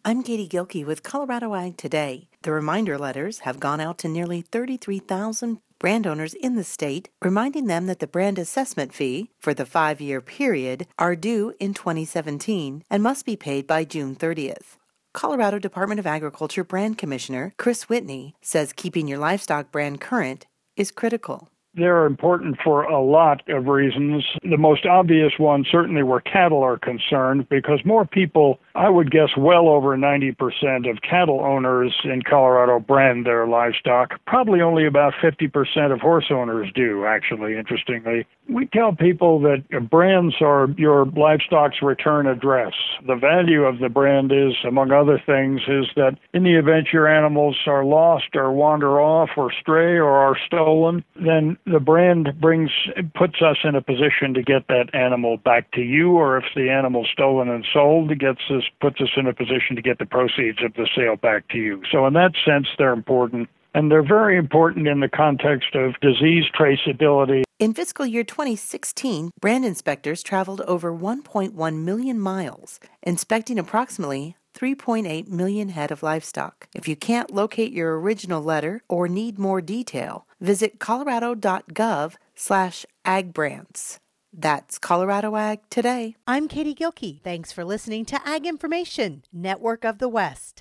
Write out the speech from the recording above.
I'm Katie Gilkey with Colorado Ag Today. The reminder letters have gone out to nearly 33,000 brand owners in the state, reminding them that the brand assessment fee for the 5-year period are due in 2017 and must be paid by June 30th. Colorado Department of Agriculture Brand Commissioner Chris Whitney says keeping your livestock brand current is critical. They're important for a lot of reasons. The most obvious one, certainly where cattle are concerned, because more people, I would guess well over 90% of cattle owners in Colorado brand their livestock. Probably only about 50% of horse owners do, actually, interestingly. We tell people that brands are your livestock's return address. The value of the brand is, among other things, is that in the event your animals are lost or wander off or stray or are stolen, then the brand puts us in a position to get that animal back to you, or if the animal's stolen and sold, puts us in a position to get the proceeds of the sale back to you. So in that sense, they're important. And they're very important in the context of disease traceability. In fiscal year 2016, brand inspectors traveled over 1.1 million miles, inspecting approximately 3.8 million head of livestock. If you can't locate your original letter or need more detail, visit colorado.gov/agbrands. That's Colorado Ag Today. I'm Katie Gilkey. Thanks for listening to Ag Information, Network of the West.